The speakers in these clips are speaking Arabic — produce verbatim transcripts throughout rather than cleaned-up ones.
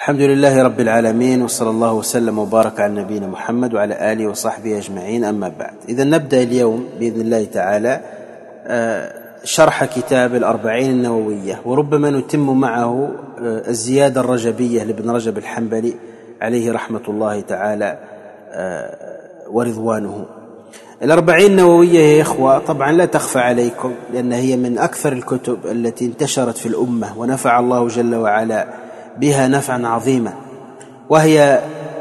الحمد لله رب العالمين، وصلى الله وسلم وبارك على نبينا محمد وعلى آله وصحبه أجمعين. أما بعد، إذا نبدأ اليوم بإذن الله تعالى شرح كتاب الأربعين النووية، وربما نتم معه الزيادة الرجبية لابن رجب الحنبلي عليه رحمة الله تعالى ورضوانه. الأربعين النووية يا إخوة طبعا لا تخفى عليكم، لأن هي من أكثر الكتب التي انتشرت في الأمة ونفع الله جل وعلا بها نفعا عظيما، وهي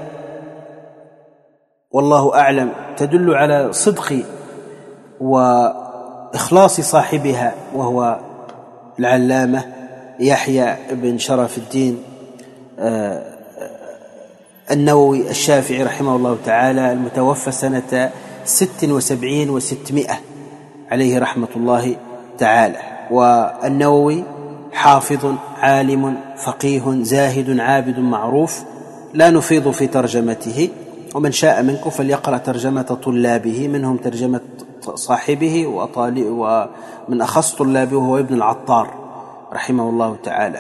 والله أعلم تدل على صدق وإخلاص صاحبها، وهو العلامة يحيى بن شرف الدين النووي الشافعي رحمه الله تعالى، المتوفى سنة ست وسبعين وستمائة عليه رحمة الله تعالى. والنووي حافظ عالم فقيه زاهد عابد معروف، لا نفيض في ترجمته، ومن شاء منكم فليقرأ ترجمة طلابه، منهم ترجمة صاحبه ومن أخص طلابه هو ابن العطار رحمه الله تعالى.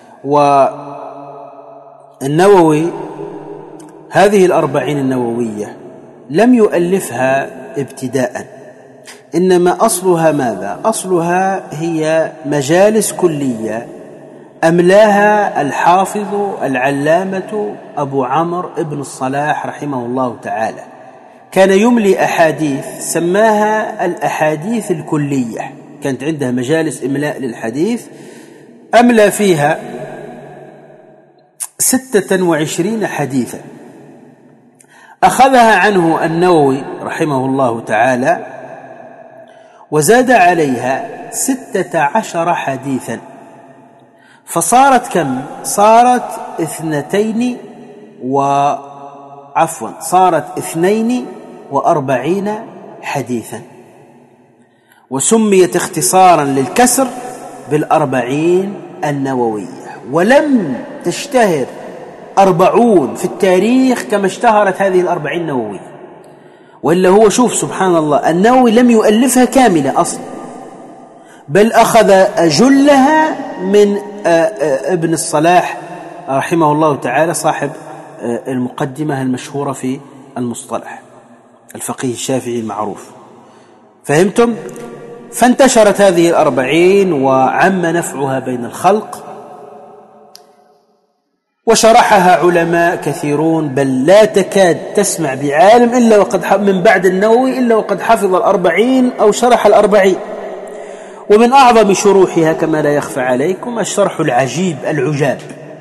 والنووي هذه الأربعين النووية لم يؤلفها ابتداء، إنما أصلها ماذا؟ أصلها هي مجالس كلية أملاها الحافظ العلامة أبو عمرو ابن الصلاح رحمه الله تعالى، كان يملي أحاديث سماها الأحاديث الكلية، كانت عندها مجالس إملاء للحديث أملى فيها ستة وعشرين حديثا، أخذها عنه النووي رحمه الله تعالى وزاد عليها ستة عشر حديثا، فصارت كم؟ صارت اثنتين وعفوا صارت اثنين وأربعين حديثا، وسميت اختصارا للكسر بالأربعين النووية. ولم تشتهر أربعون في التاريخ كما اشتهرت هذه الأربعين النووية، وإلا هو شوف سبحان الله النووي لم يؤلفها كاملة أصلا، بل أخذ أجلها من ابن الصلاح رحمه الله تعالى صاحب المقدمة المشهورة في المصطلح، الفقيه الشافعي المعروف. فهمتم؟ فانتشرت هذه الأربعين وعم نفعها بين الخلق، وشرحها علماء كثيرون، بل لا تكاد تسمع بعالم إلا وقد من بعد النووي إلا وقد حفظ الأربعين أو شرح الأربعين. ومن أعظم شروحها كما لا يخفى عليكم الشرح العجيب العجاب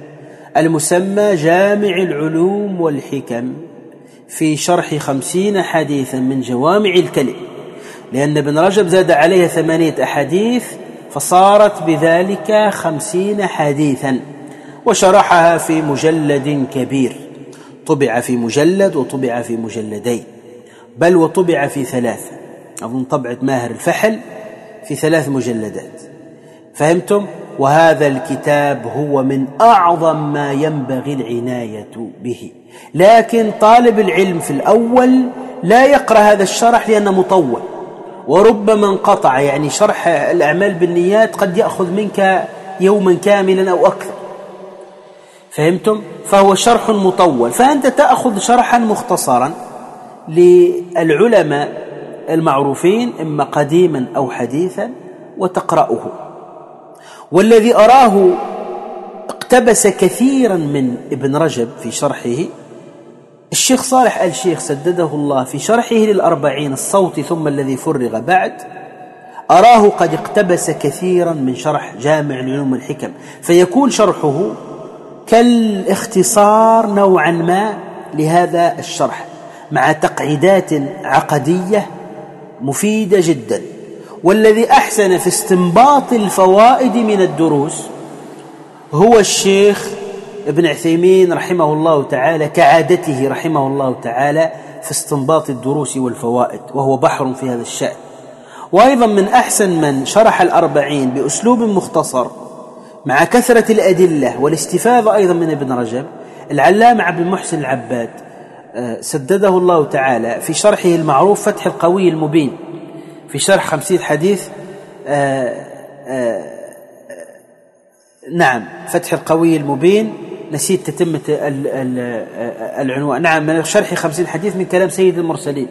المسمى جامع العلوم والحكم، في شرح خمسين حديثا من جوامع الكلم، لأن ابن رجب زاد عليها ثمانية أحاديث فصارت بذلك خمسين حديثا، وشرحها في مجلد كبير، طبع في مجلد وطبع في مجلدين، بل وطبع في ثلاثة، أظن طبعة ماهر الفحل في ثلاث مجلدات. فهمتم؟ وهذا الكتاب هو من أعظم ما ينبغي العناية به، لكن طالب العلم في الأول لا يقرأ هذا الشرح لأنه مطول وربما انقطع، يعني شرح الأعمال بالنيات قد يأخذ منك يوما كاملا أو أكثر. فهمتم؟ فهو شرح مطول، فأنت تأخذ شرحا مختصرا للعلماء المعروفين إما قديما أو حديثا وتقرأه. والذي أراه اقتبس كثيرا من ابن رجب في شرحه الشيخ صالح آل شيخ سدده الله في شرحه للأربعين الصوتي ثم الذي فرغ بعد، أراه قد اقتبس كثيرا من شرح جامع العلوم والحكم، فيكون شرحه كالاختصار نوعا ما لهذا الشرح، مع تقعيدات عقدية مفيدة جدا. والذي أحسن في استنباط الفوائد من الدروس هو الشيخ ابن عثيمين رحمه الله تعالى، كعادته رحمه الله تعالى في استنباط الدروس والفوائد، وهو بحر في هذا الشأن. وأيضا من أحسن من شرح الأربعين بأسلوب مختصر مع كثرة الأدلة والاستفادة أيضا من ابن رجب العلامة عبد المحسن العباد سدده الله تعالى في شرحه المعروف فتح القوي المبين، في شرح خمسين حديث آآ آآ نعم فتح القوي المبين نسيت تتمة العنوان. نعم، من شرح خمسين حديث من كلام سيد المرسلين.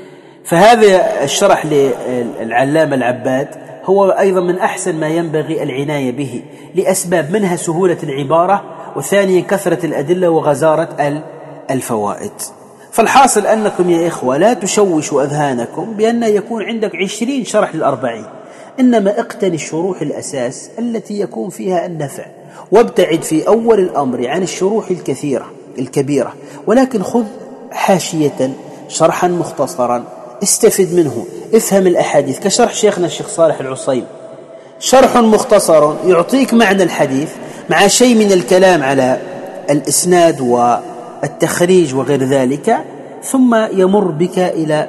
فهذا الشرح للعلامة العباد هو أيضا من أحسن ما ينبغي العناية به لأسباب، منها سهولة العبارة، وثانيا كثرة الأدلة وغزارة الفوائد. فالحاصل أنكم يا إخوة لا تشوشوا أذهانكم بأن يكون عندك عشرين شرح للأربعين، إنما اقتني الشروح الأساس التي يكون فيها النفع، وابتعد في أول الأمر عن الشروح الكثيرة الكبيرة، ولكن خذ حاشية شرحا مختصرا استفد منه، افهم الأحاديث كشرح شيخنا الشيخ صالح العصيم، شرح مختصر يعطيك معنى الحديث مع شيء من الكلام على الإسناد والتخريج وغير ذلك، ثم يمر بك إلى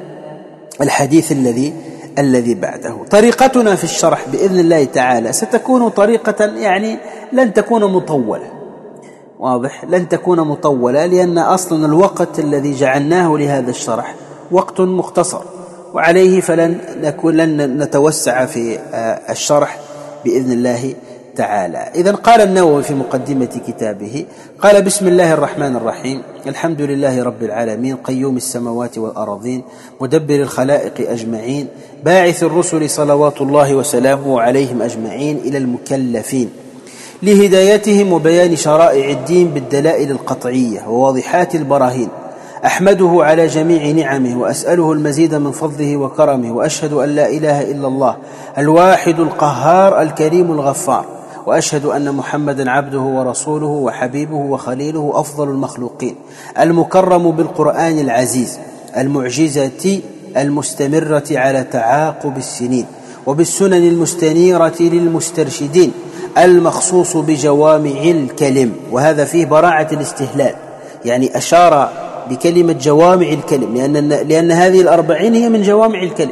الحديث الذي الذي بعده. طريقتنا في الشرح بإذن الله تعالى ستكون طريقة يعني لن تكون مطولة، واضح، لن تكون مطولة، لأن أصلا الوقت الذي جعلناه لهذا الشرح وقت مختصر، وعليه فلن نكون لن نتوسع في الشرح بإذن الله تعالى. إذن قال النووي في مقدمة كتابه، قال: بسم الله الرحمن الرحيم، الحمد لله رب العالمين، قيوم السماوات والأرضين، مدبر الخلائق أجمعين، باعث الرسل صلوات الله وسلامه عليهم أجمعين إلى المكلفين، لهدايتهم وبيان شرائع الدين بالدلائل القطعية وواضحات البراهين، أحمده على جميع نعمه وأسأله المزيد من فضله وكرمه، وأشهد أن لا إله إلا الله الواحد القهار الكريم الغفار، وأشهد أن محمدا عبده ورسوله وحبيبه وخليله أفضل المخلوقين، المكرم بالقرآن العزيز، المعجزة المستمرة على تعاقب السنين، وبالسنن المستنيرة للمسترشدين، المخصوص بجوامع الكلم. وهذا فيه براعة الاستهلال، يعني أشار بكلمة جوامع الكلم، لأن, لأن هذه الأربعين هي من جوامع الكلم،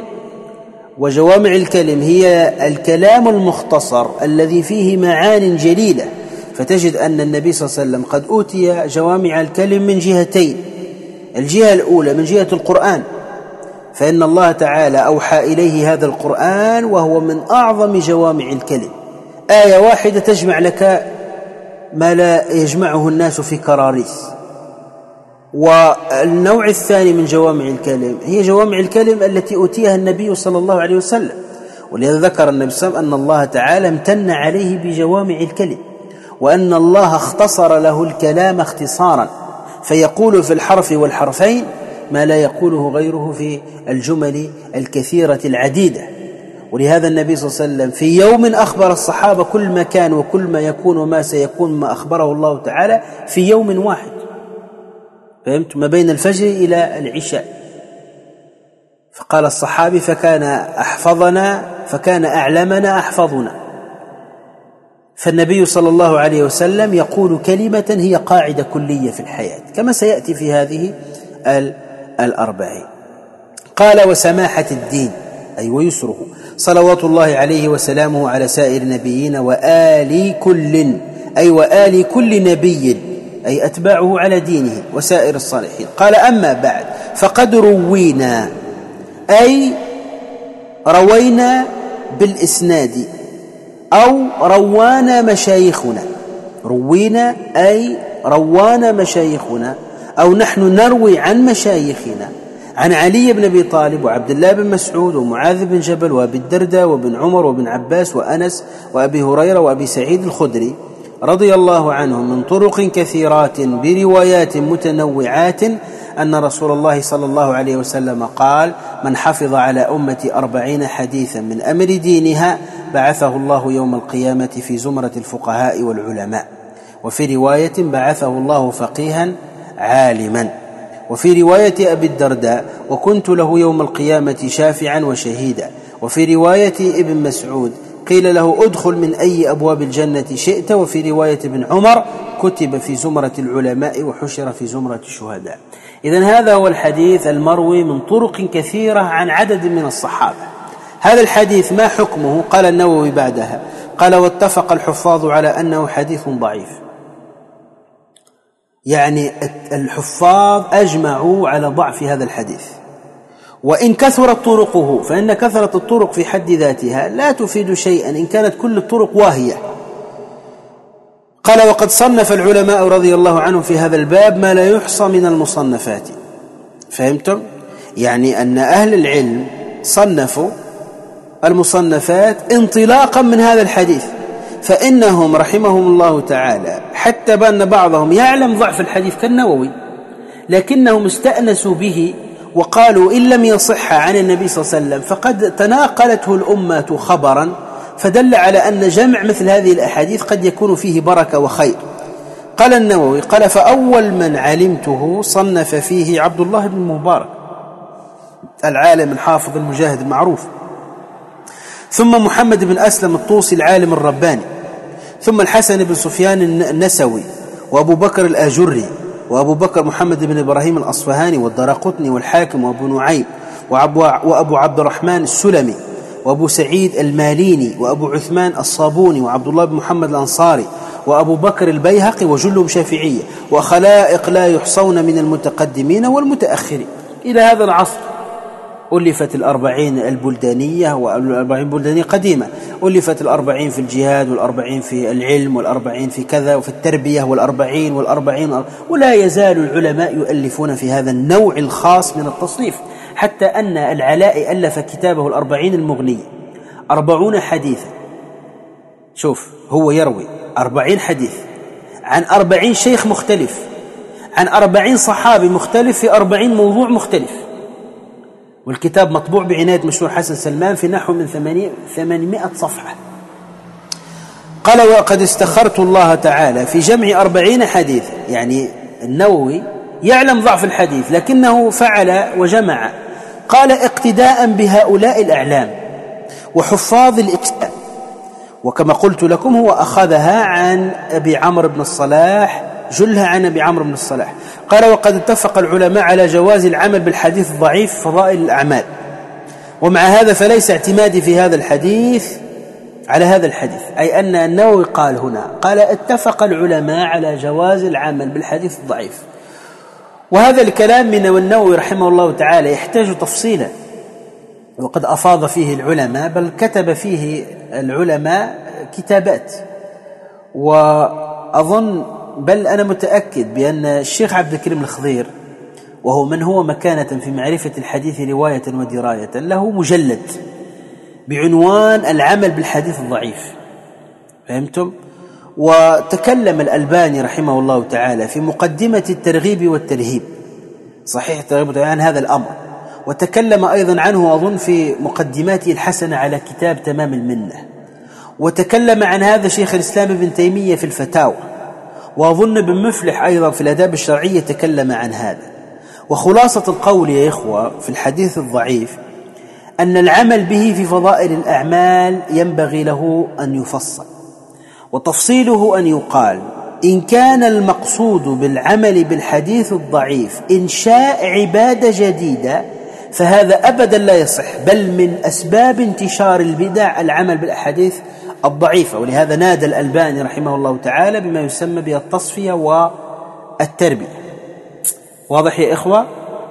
وجوامع الكلم هي الكلام المختصر الذي فيه معان جليلة. فتجد أن النبي صلى الله عليه وسلم قد أوتي جوامع الكلم من جهتين: الجهة الأولى من جهة القرآن، فإن الله تعالى أوحى إليه هذا القرآن وهو من أعظم جوامع الكلم، آية واحدة تجمع لك ما لا يجمعه الناس في كراريس. والنوع الثاني من جوامع الكلم هي جوامع الكلم التي أوتيها النبي صلى الله عليه وسلم، ولذا ذكر النبي صلى الله عليه وسلم أن الله تعالى امتن عليه بجوامع الكلم، وأن الله اختصر له الكلام اختصارا، فيقول في الحرف والحرفين ما لا يقوله غيره في الجمل الكثيرة العديدة. ولهذا النبي صلى الله عليه وسلم في يوم أخبر الصحابة كل ما كان وكل ما يكون وما سيكون، ما أخبره الله تعالى في يوم واحد، فهمت، ما بين الفجر إلى العشاء. فقال الصحابي: فكان أحفظنا فكان أعلمنا أحفظنا. فالنبي صلى الله عليه وسلم يقول كلمة هي قاعدة كلية في الحياة، كما سيأتي في هذه الأربعين. قال: وسماحة الدين، أي ويسره، صلوات الله عليه وسلامه على سائر نبيين وآل كل، أي وآل كل نبي، أي أتباعه على دينه، وسائر الصالحين. قال: أما بعد، فقد روينا، أي روينا بالإسناد، أو روانا مشايخنا. روينا أي روانا مشايخنا، أو نحن نروي عن مشايخنا، عن علي بن أبي طالب وعبد الله بن مسعود ومعاذ بن جبل وأبي الدرداء وابن عمر وابن عباس وأنس وأبي هريرة وأبي سعيد الخدري رضي الله عنهم من طرق كثيرات بروايات متنوعات أن رسول الله صلى الله عليه وسلم قال: من حفظ على أمتي أربعين حديثا من أمر دينها بعثه الله يوم القيامة في زمرة الفقهاء والعلماء. وفي رواية: بعثه الله فقيها عالما. وفي رواية أبي الدرداء: وكنت له يوم القيامة شافعا وشهيدا. وفي رواية ابن مسعود: قيل له: ادخل من أي أبواب الجنة شئت. وفي رواية ابن عمر: كتب في زمرة العلماء وحشر في زمرة الشهداء. إذن هذا هو الحديث المروي من طرق كثيرة عن عدد من الصحابة. هذا الحديث ما حكمه؟ قال النووي بعدها، قال: واتفق الحفاظ على أنه حديث ضعيف. يعني الحفاظ أجمعوا على ضعف هذا الحديث، وإن كثرت طرقه، فإن كثرة الطرق في حد ذاتها لا تفيد شيئا إن كانت كل الطرق واهية. قال وقد صنف العلماء رضي الله عنهم في هذا الباب ما لا يحصى من المصنفات. فهمتم؟ يعني أن أهل العلم صنفوا المصنفات انطلاقا من هذا الحديث، فإنهم رحمهم الله تعالى حتى بأن بعضهم يعلم ضعف الحديث كالنووي، لكنهم استأنسوا به وقالوا إن لم يصح عن النبي صلى الله عليه وسلم فقد تناقلته الأمة خبرا، فدل على أن جمع مثل هذه الأحاديث قد يكون فيه بركة وخير. قال النووي قال فأول من علمته صنف فيه عبد الله بن مبارك العالم الحافظ المجاهد المعروف، ثم محمد بن أسلم الطوسي العالم الرباني، ثم الحسن بن سفيان النسوي، وأبو بكر الآجري، وأبو بكر محمد بن إبراهيم الأصفهاني، والدارقطني، والحاكم، وأبو نعيم، وأبو عبد الرحمن السلمي، وأبو سعيد الماليني، وأبو عثمان الصابوني، وعبد الله بن محمد الأنصاري، وأبو بكر البيهقي، وجلهم شافعية، وخلائق لا يحصون من المتقدمين والمتأخرين. إلى هذا العصر ألفت الأربعين البلدانية، والأربعين البلدانية قديمة، ألفت الأربعين في الجهاد، والأربعين في العلم، والأربعين في كذا، وفي التربية، والأربعين والأربعين، ولا يزال العلماء يؤلفون في هذا النوع الخاص من التصنيف، حتى أن العلاء ألف كتابه الأربعين المغنية أربعون حديثا. شوف، هو يروي أربعين حديث عن أربعين شيخ مختلف، عن أربعين صحابي مختلف، في أربعين موضوع مختلف، والكتاب مطبوع بعناية مشروع حسن سلمان في نحو من ثمانمائة صفحة. قال وقد استخرت الله تعالى في جمع أربعين حديث، يعني النووي يعلم ضعف الحديث لكنه فعل وجمع. قال اقتداء بهؤلاء الأعلام وحفاظ الإكسام، وكما قلت لكم هو أخذها عن أبي عمرو بن الصلاح، جلها عن أبي عمرو بن الصلاح. قال وقد اتفق العلماء على جواز العمل بالحديث الضعيف فضائل الأعمال، ومع هذا فليس اعتمادي في هذا الحديث على هذا الحديث، أي أن النووي قال هنا قال اتفق العلماء على جواز العمل بالحديث الضعيف، وهذا الكلام من النووي رحمه الله تعالى يحتاج تفصيلا، وقد أفاض فيه العلماء، بل كتب فيه العلماء كتابات. وأظن بل أنا متأكد بأن الشيخ عبد الكريم الخضير، وهو من هو مكانة في معرفة الحديث رواية ودراية، له مجلد بعنوان العمل بالحديث الضعيف. فهمتم؟ وتكلم الألباني رحمه الله تعالى في مقدمة الترغيب والترهيب، صحيح الترغيب عن هذا الأمر، وتكلم أيضا عنه أظن في مقدماته الحسنة على كتاب تمام المنة، وتكلم عن هذا شيخ الإسلام ابن تيمية في الفتاوى، وأظن ابن مفلح أيضا في الآداب الشرعية تكلم عن هذا. وخلاصة القول يا إخوة في الحديث الضعيف أن العمل به في فضائل الأعمال ينبغي له أن يفصل، وتفصيله أن يقال إن كان المقصود بالعمل بالحديث الضعيف إنشاء عبادة جديدة فهذا أبدا لا يصح، بل من أسباب انتشار البدع العمل بالأحاديث الضعيفة. ولهذا نادى الألباني رحمه الله تعالى بما يسمى بالتصفية والتربية. واضح يا إخوة؟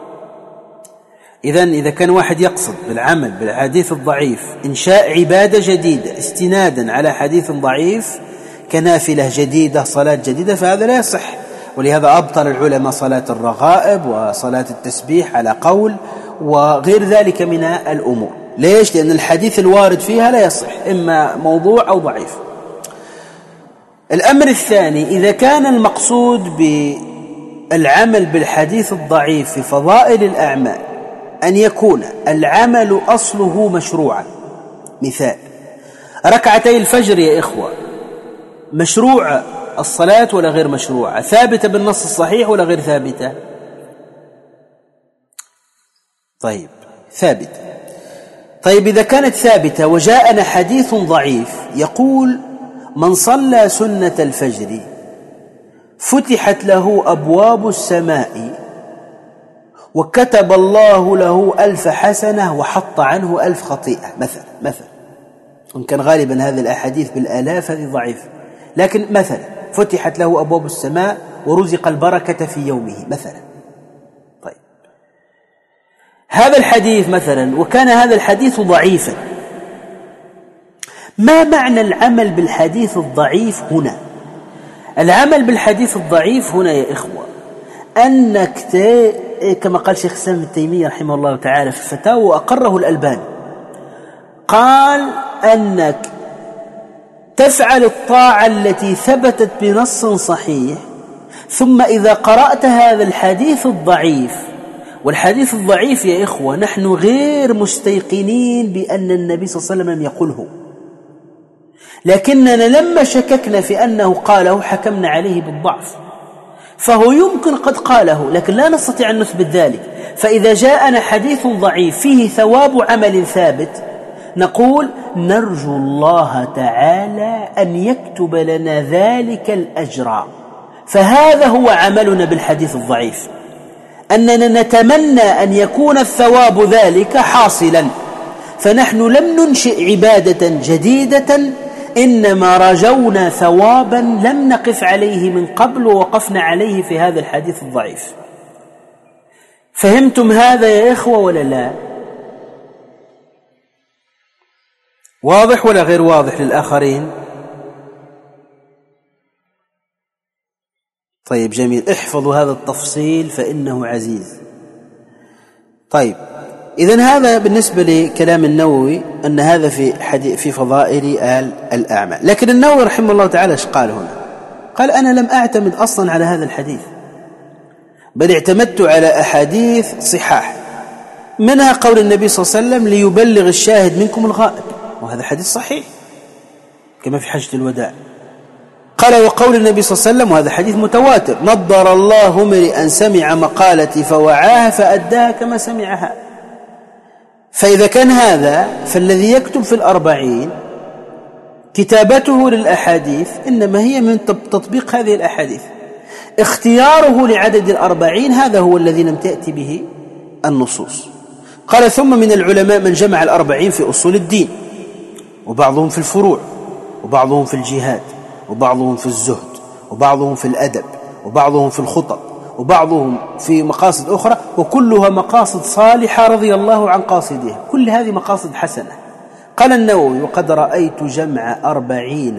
إذن إذا كان واحد يقصد بالعمل بالحديث الضعيف إنشاء عبادة جديدة استنادا على حديث ضعيف كنافلة جديدة، صلاة جديدة، فهذا لا يصح. ولهذا أبطل العلماء صلاة الرغائب وصلاة التسبيح على قول وغير ذلك من الأمور. ليش؟ لأن الحديث الوارد فيها لا يصح، إما موضوع أو ضعيف. الأمر الثاني، إذا كان المقصود بالعمل بالحديث الضعيف في فضائل الأعمال أن يكون العمل أصله مشروعا، مثال ركعتي الفجر يا إخوة، مشروع الصلاة ولا غير مشروعة؟ ثابتة بالنص الصحيح ولا غير ثابتة؟ طيب ثابتة. طيب إذا كانت ثابتة وجاءنا حديث ضعيف يقول من صلى سنة الفجر فتحت له أبواب السماء وكتب الله له ألف حسنة وحط عنه ألف خطيئة، مثلا مثلا إن كان غالبا هذه الأحاديث بالآلاف هذه ضعيفة، لكن مثلا فتحت له أبواب السماء ورزق البركة في يومه مثلا. طيب هذا الحديث مثلا، وكان هذا الحديث ضعيفا، ما معنى العمل بالحديث الضعيف هنا؟ العمل بالحديث الضعيف هنا يا إخوة أنك كما قال شيخ الإسلام ابن تيمية رحمه الله تعالى في الفتاوى وأقره الألباني، قال أنك تفعل الطاعة التي ثبتت بنص صحيح، ثم إذا قرأت هذا الحديث الضعيف، والحديث الضعيف يا إخوة نحن غير مستيقنين بأن النبي صلى الله عليه وسلم لم يقله، لكننا لما شككنا في أنه قاله حكمنا عليه بالضعف، فهو يمكن قد قاله لكن لا نستطيع أن نثبت ذلك. فإذا جاءنا حديث ضعيف فيه ثواب عمل ثابت نقول نرجو الله تعالى أن يكتب لنا ذلك الأجر، فهذا هو عملنا بالحديث الضعيف، أننا نتمنى أن يكون الثواب ذلك حاصلا، فنحن لم ننشئ عبادة جديدة، إنما رجونا ثوابا لم نقف عليه من قبل ووقفنا عليه في هذا الحديث الضعيف. فهمتم هذا يا إخوة ولا لا؟ واضح ولا غير واضح للآخرين؟ طيب جميل، احفظوا هذا التفصيل فإنه عزيز. طيب إذن هذا بالنسبة لكلام النووي أن هذا في حديث في فضائل الأعمال. لكن النووي رحمه الله تعالى ايش قال هنا؟ قال أنا لم أعتمد أصلا على هذا الحديث، بل اعتمدت على أحاديث صحاح، منها قول النبي صلى الله عليه وسلم ليبلغ الشاهد منكم الغائب، وهذا حديث صحيح كما في حجة الوداع. قال وقول النبي صلى الله عليه وسلم، وهذا حديث متواتر، نضر الله امرئا سمع مقالتي فوعاها فأداها كما سمعها. فإذا كان هذا فالذي يكتب في الأربعين كتابته للأحاديث إنما هي من تطبيق هذه الأحاديث، اختياره لعدد الأربعين هذا هو الذي لم تأتي به النصوص. قال ثم من العلماء من جمع الأربعين في أصول الدين، وبعضهم في الفروع، وبعضهم في الجهاد، وبعضهم في الزهد، وبعضهم في الأدب، وبعضهم في الخطب، وبعضهم في مقاصد أخرى، وكلها مقاصد صالحة رضي الله عن قاصدها، كل هذه مقاصد حسنة. قال النووي وقد رأيت جمع أربعين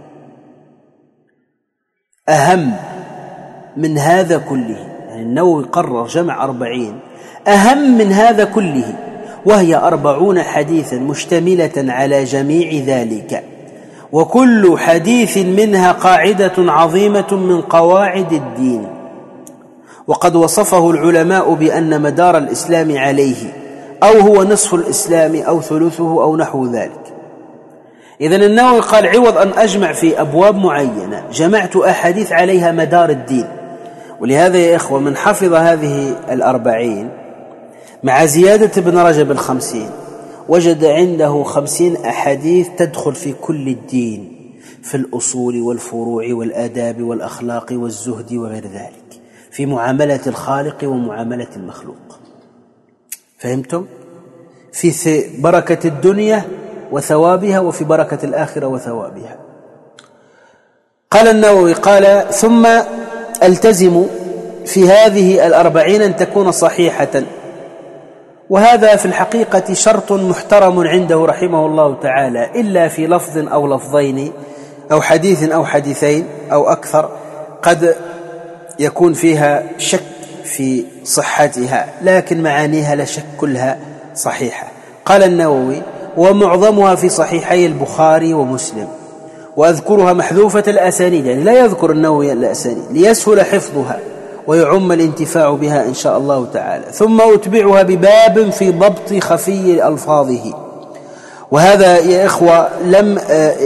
أهم من هذا كله، يعني النووي قرر جمع أربعين أهم من هذا كله، وهي أربعون حديثا مشتملة على جميع ذلك، وكل حديث منها قاعدة عظيمة من قواعد الدين، وقد وصفه العلماء بأن مدار الإسلام عليه، أو هو نصف الإسلام أو ثلثه أو نحو ذلك. إذن النووي قال عوض أن أجمع في أبواب معينة جمعت أحاديث عليها مدار الدين. ولهذا يا إخوة من حفظ هذه الأربعين مع زيادة ابن رجب الخمسين وجد عنده خمسين أحاديث تدخل في كل الدين، في الأصول والفروع والآداب والأخلاق والزهد وغير ذلك، في معاملة الخالق ومعاملة المخلوق. فهمتم؟ في بركة الدنيا وثوابها، وفي بركة الآخرة وثوابها. قال النووي قال ثم ألتزم في هذه الأربعين أن تكون صحيحة، وهذا في الحقيقة شرط محترم عنده رحمه الله تعالى، إلا في لفظ أو لفظين أو حديث أو حديثين أو أكثر قد يكون فيها شك في صحتها، لكن معانيها لا شك كلها صحيحة. قال النووي ومعظمها في صحيحي البخاري ومسلم، وأذكرها محذوفة الأسانيد، يعني لا يذكر النووي الأسانيد ليسهل حفظها ويعم الانتفاع بها إن شاء الله تعالى. ثم أتبعها بباب في ضبط خفي ألفاظه، وهذا يا إخوة لم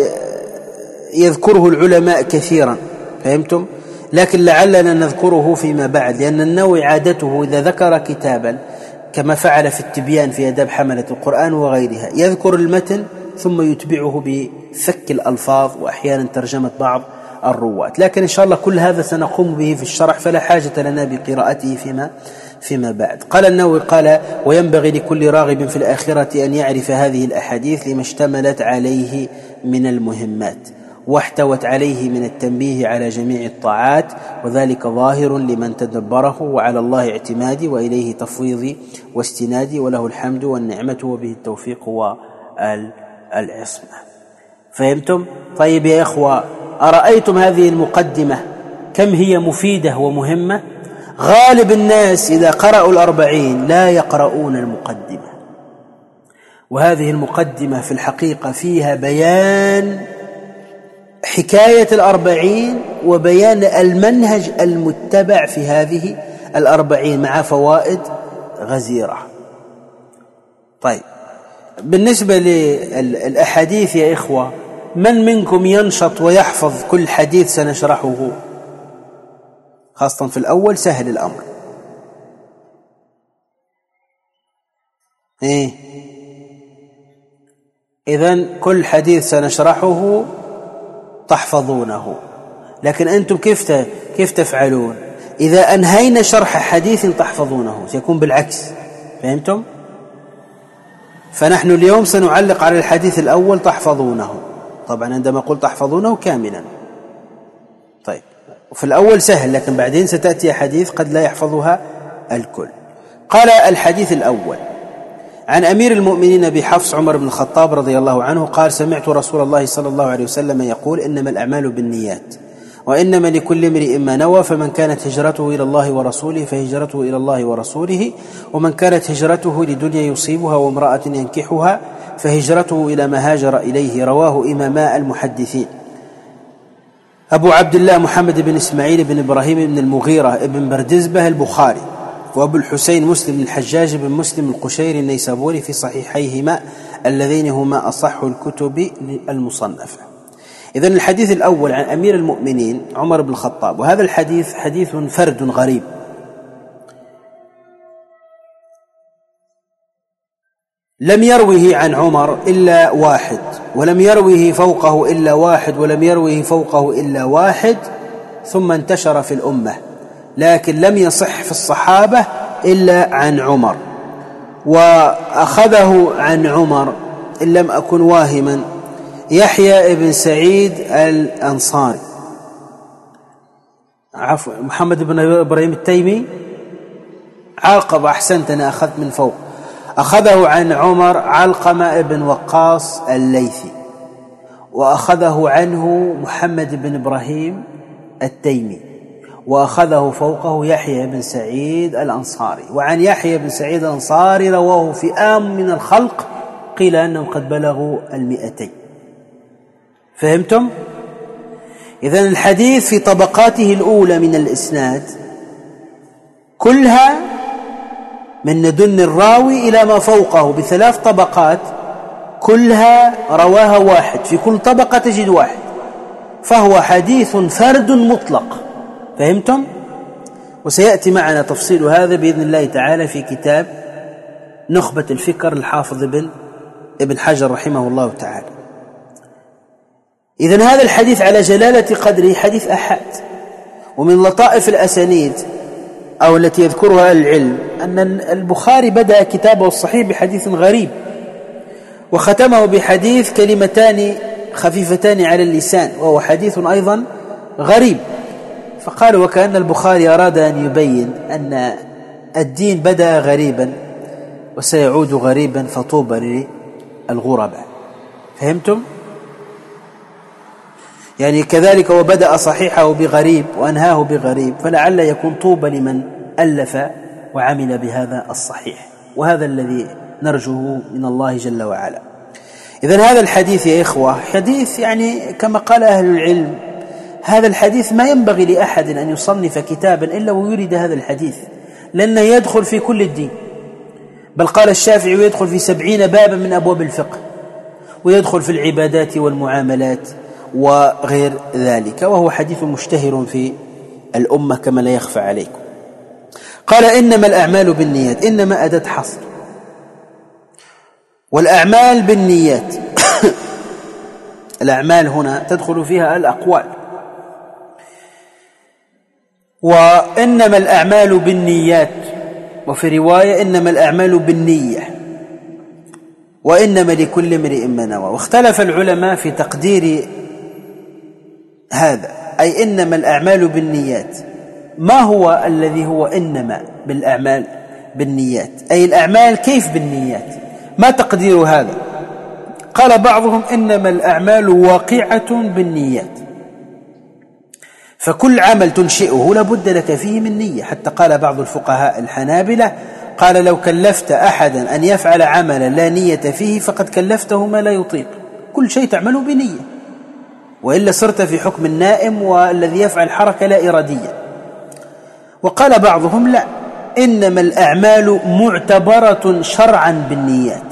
يذكره العلماء كثيرا، فهمتم؟ لكن لعلنا نذكره فيما بعد، لأن النووي عادته إذا ذكر كتابا كما فعل في التبيان في آداب حملة القرآن وغيرها يذكر المتن ثم يتبعه بفك الألفاظ وأحيانا ترجمة بعض الرواة. لكن إن شاء الله كل هذا سنقوم به في الشرح، فلا حاجة لنا بقراءته فيما فيما بعد. قال النووي قال وينبغي لكل راغب في الآخرة أن يعرف هذه الأحاديث لما اشتملت عليه من المهمات، واحتوت عليه من التنبيه على جميع الطاعات، وذلك ظاهر لمن تدبره، وعلى الله اعتمادي وإليه تفويضي واستنادي، وله الحمد والنعمة وبه التوفيق والعصمة. فهمتم؟ طيب يا إخوة، أرأيتم هذه المقدمة كم هي مفيدة ومهمة؟ غالب الناس إذا قرأوا الأربعين لا يقرؤون المقدمة، وهذه المقدمة في الحقيقة فيها بيان حكاية الأربعين وبيان المنهج المتبع في هذه الأربعين مع فوائد غزيرة. طيب، بالنسبة للأحاديث يا إخوة، من منكم ينشط ويحفظ كل حديث سنشرحه؟ خاصة في الأول سهل الأمر. إيه؟ إذن كل حديث سنشرحه تحفظونه، لكن أنتم كيف كيف تفعلون؟ إذا أنهينا شرح حديث تحفظونه، سيكون بالعكس. فهمتم؟ فنحن اليوم سنعلق على الحديث الأول تحفظونه، طبعا عندما قلت تحفظونه كاملا. طيب، وفي الأول سهل، لكن بعدين ستأتي حديث قد لا يحفظها الكل. قال الحديث الأول: عن أمير المؤمنين أبي حفص عمر بن الخطاب رضي الله عنه قال: سمعت رسول الله صلى الله عليه وسلم يقول: إنما الأعمال بالنيات وإنما لكل امرئ ما نوى، فمن كانت هجرته إلى الله ورسوله فهجرته إلى الله ورسوله، ومن كانت هجرته لدنيا يصيبها وامرأة ينكحها فهجرته إلى ما هاجر إليه. رواه إماما المحدثين أبو عبد الله محمد بن إسماعيل بن إبراهيم بن المغيرة بن بردزبة البخاري، وأبو الحسين مسلم بن الحجاج بن مسلم القشيري النيسابوري في صحيحيهما اللذين هما أصح الكتب المصنفة. إذن الحديث الأول عن أمير المؤمنين عمر بن الخطاب، وهذا الحديث حديث فرد غريب، لم يروه عن عمر إلا واحد، ولم يروه فوقه إلا واحد، ولم يروه فوقه إلا واحد، ثم انتشر في الأمة، لكن لم يصح في الصحابة إلا عن عمر. وأخذه عن عمر إن لم أكن واهما يحيى بن سعيد الأنصاري، عفوا محمد بن إبراهيم التيمي، عاقب أحسنت أنا أخذت من فوق. أخذه عن عمر علقمة بن وقاص الليثي، وأخذه عنه محمد بن إبراهيم التيمي، وأخذه فوقه يحيى بن سعيد الأنصاري. وعن يحيى بن سعيد الأنصاري رواه فئام من الخلق قيل أنهم قد بلغوا المئتين. فهمتم؟ إذن الحديث في طبقاته الأولى من الإسناد كلها من لدن الراوي إلى ما فوقه بثلاث طبقات، كلها رواها واحد، في كل طبقة تجد واحد، فهو حديث فرد مطلق. فهمتم؟ وسيأتي معنا تفصيل هذا بإذن الله تعالى في كتاب نخبة الفكر الحافظ ابن ابن حجر رحمه الله تعالى. إذن هذا الحديث على جلالة قدره حديث أحد. ومن لطائف الأسانيد أو التي يذكرها العلم أن البخاري بدأ كتابه الصحيح بحديث غريب، وختمه بحديث كلمتان خفيفتان على اللسان، وهو حديث أيضا غريب. فقال وكأن البخاري أراد أن يبين أن الدين بدأ غريبا وسيعود غريبا فطوبى للغرباء. فهمتم؟ يعني كذلك وبدأ صحيحه بغريب وأنهاه بغريب، فلعل يكون طوبى لمن ألف وعمل بهذا الصحيح، وهذا الذي نرجوه من الله جل وعلا. إذن هذا الحديث يا إخوة حديث يعني كما قال أهل العلم، هذا الحديث ما ينبغي لأحد أن يصنف كتابا إلا ويريد هذا الحديث، لأنه يدخل في كل الدين. بل قال الشافعي ويدخل في سبعين بابا من أبواب الفقه، ويدخل في العبادات والمعاملات وغير ذلك، وهو حديث مشتهر في الأمة كما لا يخفى عليكم. قال إنما الأعمال بالنيات، إنما أداة حصر، والأعمال بالنيات الأعمال هنا تدخل فيها الأقوال، وإنما الأعمال بالنيات، وفي رواية إنما الأعمال بالنية، وإنما لكل امرئ ما نوى. واختلف العلماء في تقدير هذا، أي إنما الأعمال بالنيات، ما هو الذي هو إنما بالأعمال بالنيات، أي الأعمال كيف بالنيات، ما تقدير هذا؟ قال بعضهم إنما الأعمال واقعة بالنيات، فكل عمل تنشئه لابد لك فيه من نية. حتى قال بعض الفقهاء الحنابلة قال لو كلفت أحدا أن يفعل عملا لا نية فيه فقد كلفته ما لا يطيق. كل شيء تعمله بنية، وإلا صرت في حكم النائم والذي يفعل حركة لا إرادية. وقال بعضهم لا، إنما الأعمال معتبرة شرعا بالنيات.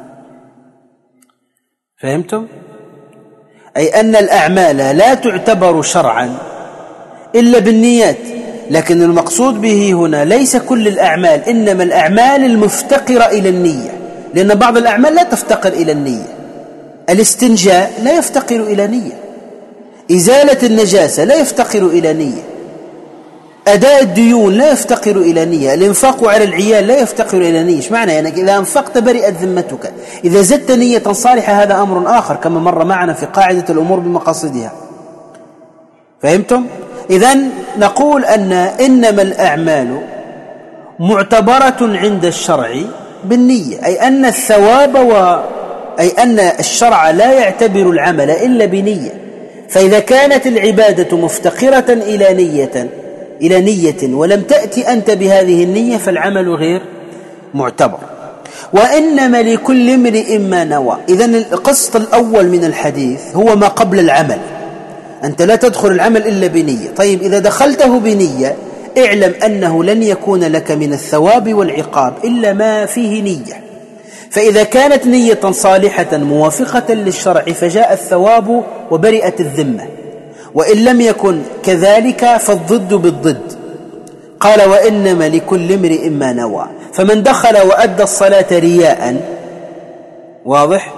فهمتم؟ أي أن الأعمال لا تعتبر شرعا إلا بالنيات، لكن المقصود به هنا ليس كل الأعمال، إنما الأعمال المفتقرة إلى النية، لأن بعض الأعمال لا تفتقر إلى النية. الاستنجاء لا يفتقر إلى نية، إزالة النجاسة لا يفتقر إلى نية، أداء الديون لا يفتقر إلى نية، الإنفاق على العيال لا يفتقر إلى نية. إيش معنى؟ يعني إذا أنفقت برئت ذمتك، إذا زدت نية صالحة هذا أمر آخر، كما مر معنا في قاعدة الأمور بمقاصدها. فهمتم؟ إذن نقول أن إنما الأعمال معتبرة عند الشرع بالنية، أي أن الثواب و أي أن الشرع لا يعتبر العمل إلا بنية. فإذا كانت العبادة مفتقرة إلى نية إلى نية ولم تأتي أنت بهذه النية فالعمل غير معتبر. وإنما لكل امرئ ما نوى. إذن القسط الأول من الحديث هو ما قبل العمل، أنت لا تدخل العمل إلا بنية. طيب إذا دخلته بنية اعلم أنه لن يكون لك من الثواب والعقاب إلا ما فيه نية. فإذا كانت نية صالحة موافقة للشرع فجاء الثواب وبرئت الذمة، وإن لم يكن كذلك فالضد بالضد. قال وإنما لكل امرئ ما نوى. فمن دخل وأدى الصلاة رياء، واضح،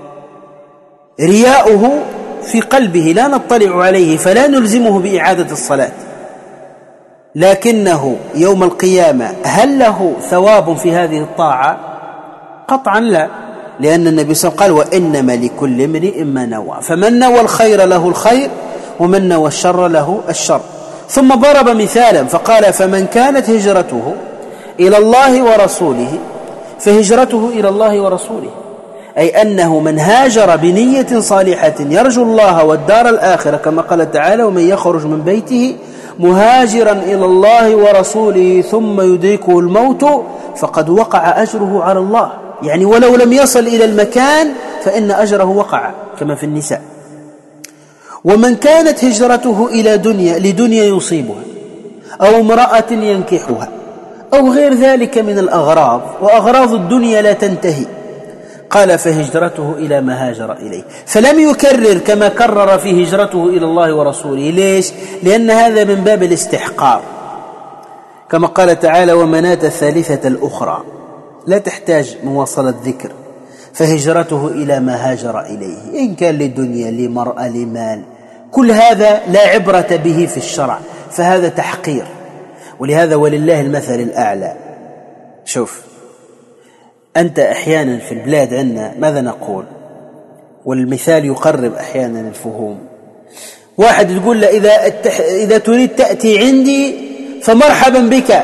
رياؤه في قلبه لا نطلع عليه فلا نلزمه بإعادة الصلاة، لكنه يوم القيامة هل له ثواب في هذه الطاعة؟ قطعا لا، لأن النبي صلى الله عليه وسلم قال وإنما لكل امرئ ما نوى. فمن نوى الخير له الخير ومن نوى الشر له الشر. ثم ضرب مثالا فقال فمن كانت هجرته إلى الله ورسوله فهجرته إلى الله ورسوله، أي أنه من هاجر بنية صالحة يرجو الله والدار الآخرة، كما قال تعالى ومن يخرج من بيته مهاجرا إلى الله ورسوله ثم يدركه الموت فقد وقع أجره على الله، يعني ولو لم يصل إلى المكان فإن أجره وقع، كما في النساء. ومن كانت هجرته إلى دنيا لدنيا يصيبها أو امرأة ينكحها أو غير ذلك من الأغراض، وأغراض الدنيا لا تنتهي، قال فهجرته إلى ما هاجر إليه. فلم يكرر كما كرر في هجرته إلى الله ورسوله. ليش؟ لأن هذا من باب الاستحقار، كما قال تعالى ومناة الثالثة الأخرى، لا تحتاج مواصلة ذكر. فهجرته إلى ما هاجر إليه، إن كان للدنيا لمرأة لمال، كل هذا لا عبرة به في الشرع، فهذا تحقير. ولهذا ولله المثل الأعلى. شوف أنت أحيانا في البلاد عندنا ماذا نقول، والمثال يقرب أحيانا الفهوم. واحد يقول له إذا, التح... إذا تريد تأتي عندي فمرحبا بك،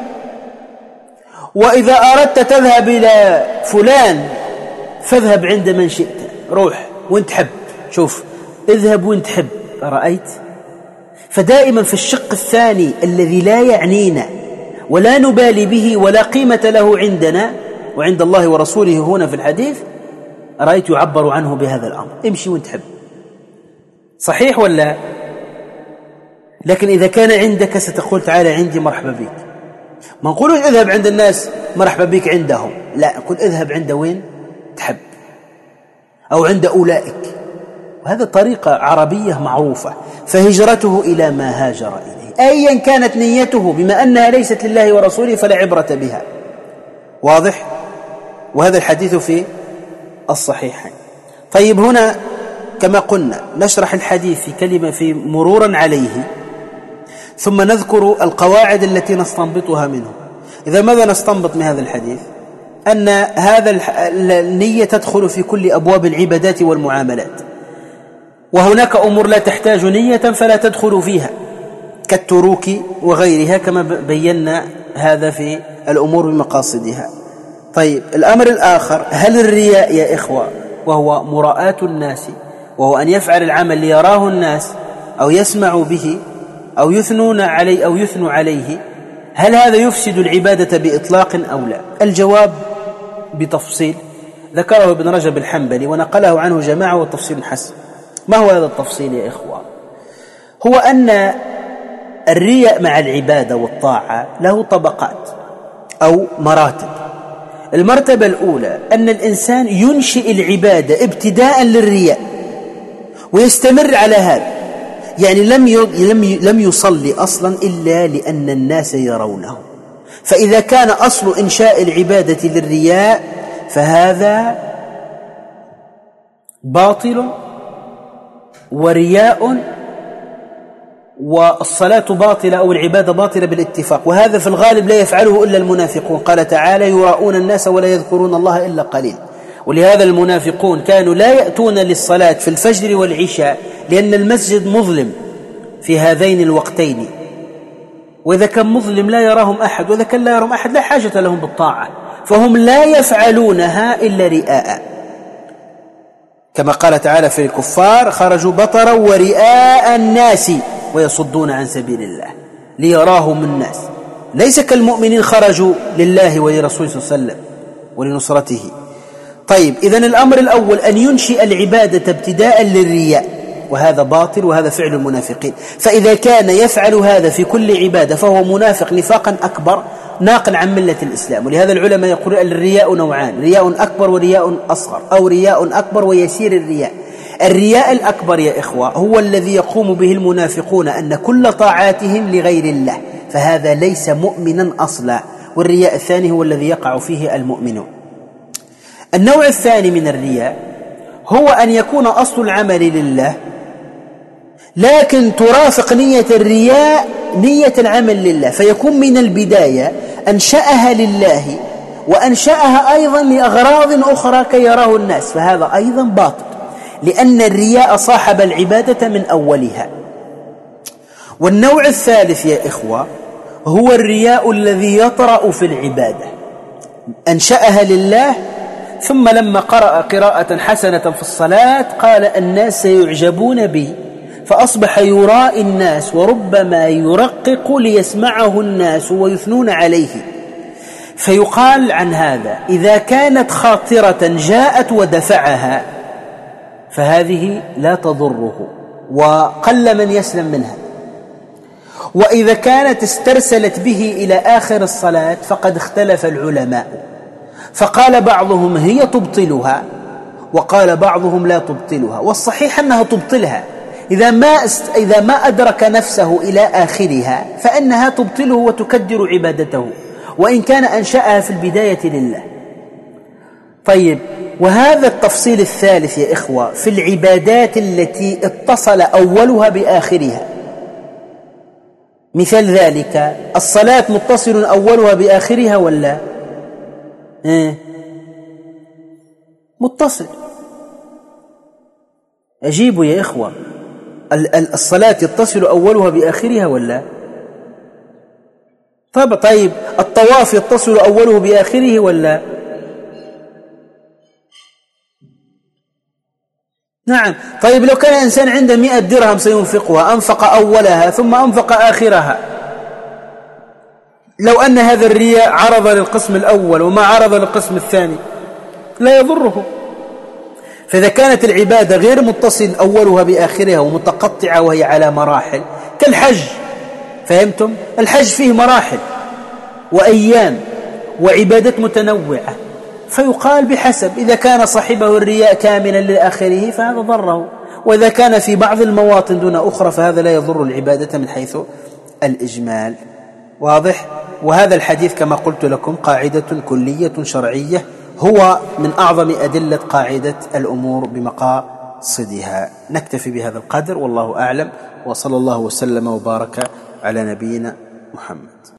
وإذا أردت تذهب إلى فلان فاذهب عند من شئت، روح وانت حب. شوف اذهب وانت حب، رأيت؟ فدائما في الشق الثاني الذي لا يعنينا ولا نبالي به ولا قيمة له عندنا وعند الله ورسوله هنا في الحديث، رأيت يعبر عنه بهذا الأمر، امشي وانت حب. صحيح ولا؟ لكن إذا كان عندك ستقول تعالى عندي مرحبا بك. ما نقولوش اذهب عند الناس مرحبا بك عندهم، لا، قل اذهب عند وين تحب أو عند أولئك. وهذا طريقة عربية معروفة. فهجرته إلى ما هاجر إليه، أيا كانت نيته، بما أنها ليست لله ورسوله فلا عبرة بها. واضح؟ وهذا الحديث في الصحيحين. طيب هنا كما قلنا نشرح الحديث في كلمة في مرورا عليه، ثم نذكر القواعد التي نستنبطها منه. إذا ماذا نستنبط من هذا الحديث؟ أن هذا النية تدخل في كل أبواب العبادات والمعاملات، وهناك أمور لا تحتاج نية فلا تدخل فيها كالتروك وغيرها، كما بينا هذا في الأمور بمقاصدها. طيب الأمر الآخر، هل الرياء يا إخوة وهو مراءة الناس، وهو أن يفعل العمل ليراه الناس أو يسمعوا به، أو يثنون عليه أو يثنوا عليه، هل هذا يفسد العبادة بإطلاق أو لا؟ الجواب بتفصيل ذكره ابن رجب الحنبلي ونقله عنه جماعة وتفصيل حسن. ما هو هذا التفصيل يا إخوة؟ هو أن الرياء مع العبادة والطاعة له طبقات أو مراتب. المرتبة الأولى أن الإنسان ينشئ العبادة ابتداء للرياء ويستمر على هذا، يعني لم لم يصلي أصلا إلا لأن الناس يرونه، فإذا كان أصل إنشاء العبادة للرياء فهذا باطل ورياء، والصلاة باطلة أو العبادة باطلة بالاتفاق، وهذا في الغالب لا يفعله إلا المنافقون. قال تعالى: يراؤون الناس ولا يذكرون الله إلا قليل. ولهذا المنافقون كانوا لا يأتون للصلاة في الفجر والعشاء لأن المسجد مظلم في هذين الوقتين، وإذا كان مظلم لا يراهم أحد، وإذا كان لا يراهم أحد لا حاجة لهم بالطاعة، فهم لا يفعلونها إلا رئاء، كما قال تعالى في الكفار: خرجوا بطرا ورئاء الناس ويصدون عن سبيل الله ليراهم الناس. ليس كالمؤمنين خرجوا لله ولرسوله صلى الله عليه وسلم ولنصرته. طيب، إذن الأمر الأول أن ينشئ العبادة ابتداء للرياء، وهذا باطل وهذا فعل المنافقين. فإذا كان يفعل هذا في كل عبادة فهو منافق نفاقا أكبر ناقل عن ملة الإسلام. ولهذا العلماء يقولون الرياء نوعان: رياء أكبر ورياء أصغر، أو رياء أكبر ويسير الرياء. الرياء الأكبر يا إخوة هو الذي يقوم به المنافقون أن كل طاعاتهم لغير الله، فهذا ليس مؤمنا أصلا. والرياء الثاني هو الذي يقع فيه المؤمنون. النوع الثاني من الرياء هو أن يكون أصل العمل لله، لكن ترافق نية الرياء نية العمل لله، فيكون من البداية أنشأها لله وأنشأها أيضا لأغراض أخرى كي يراه الناس، فهذا أيضا باطل، لأن الرياء صاحب العبادة من أولها. والنوع الثالث يا إخوة هو الرياء الذي يطرأ في العبادة، أنشأها لله ثم لما قرأ قراءة حسنة في الصلاة قال: الناس سيعجبون بي، فأصبح يراء الناس وربما يرقق ليسمعه الناس ويثنون عليه. فيقال عن هذا: إذا كانت خاطرة جاءت ودفعها فهذه لا تضره وقل من يسلم منها، وإذا كانت استرسلت به إلى آخر الصلاة فقد اختلف العلماء، فقال بعضهم هي تبطلها وقال بعضهم لا تبطلها، والصحيح أنها تبطلها. إذا ما, است... إذا ما أدرك نفسه إلى آخرها فإنها تبطله وتكدر عبادته، وإن كان أنشأها في البداية لله. طيب، وهذا التفصيل الثالث يا إخوة في العبادات التي اتصل أولها بآخرها. مثال ذلك الصلاة متصل أولها بآخرها ولا إيه؟ متصل. أجيبوا يا إخوة، الصلاة يتصل أولها بآخرها ولا؟ طيب طيب الطواف يتصل أوله بآخره ولا؟ نعم. طيب لو كان إنسان عنده مئة درهم سينفقها، أنفق أولها ثم أنفق آخرها، لو أن هذا الرياء عرض للقسم الأول وما عرض للقسم الثاني لا يضره. فإذا كانت العبادة غير متصل أولها بآخرها ومتقطعة وهي على مراحل كالحج، فهمتم؟ الحج فيه مراحل وأيام وعبادات متنوعة، فيقال بحسب. إذا كان صاحبه الرياء كاملا لآخره فهذا ضره، وإذا كان في بعض المواطن دون أخرى فهذا لا يضر العبادة من حيث الإجمال. واضح؟ وهذا الحديث كما قلت لكم قاعدة كلية شرعية، هو من أعظم أدلة قاعدة الأمور بمقاصدها. نكتفي بهذا القدر، والله أعلم، وصلى الله وسلم وبارك على نبينا محمد.